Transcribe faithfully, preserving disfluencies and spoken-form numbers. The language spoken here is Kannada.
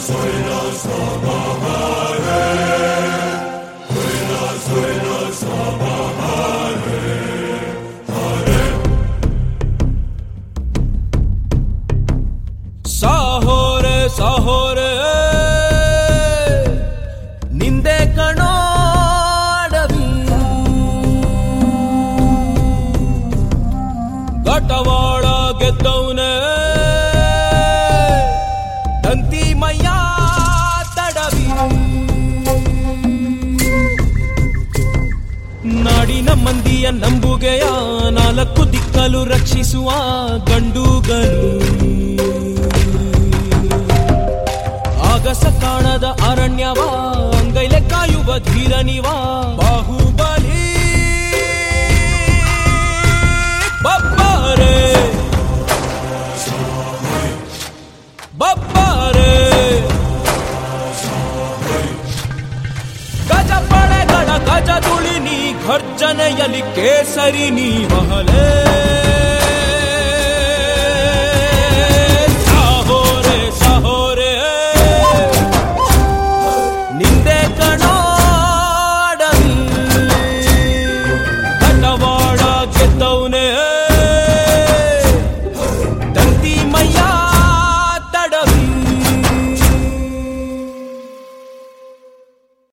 ಸಾಹೋರೆ ಸಾಹೋರೆ ನಿಂದೆ ಕಣೋಡವಿ ಗಟವಾಡ ಗೆದ್ದವನೆ ತಂತಿ ಮಯ್ಯ ತಡವಿ ನಾಡಿನ ಮಂದಿಯ ನಂಬುಗೆಯ ನಾಲ್ಕು ದಿಕ್ಕಲು ರಕ್ಷಿಸುವ ಗಂಡುಗರು ಆಗಸ ಕಾಣದ ಅರಣ್ಯವ ಅಂಗೈಲೆ ಕಾಯುವ ಧೀರನಿವ ಬಾಹುಬಲಿ ಬಬ್ಬಾರೆ ಬಬ್ಬಾರೆ ಗಜ ಪಡೆಗಳ ಗಜ ತುಳಿ ನೀ ಘರ್ಜನೆಯಲ್ಲಿ ಕೇಸರಿ ನೀ ಬಹಲೇ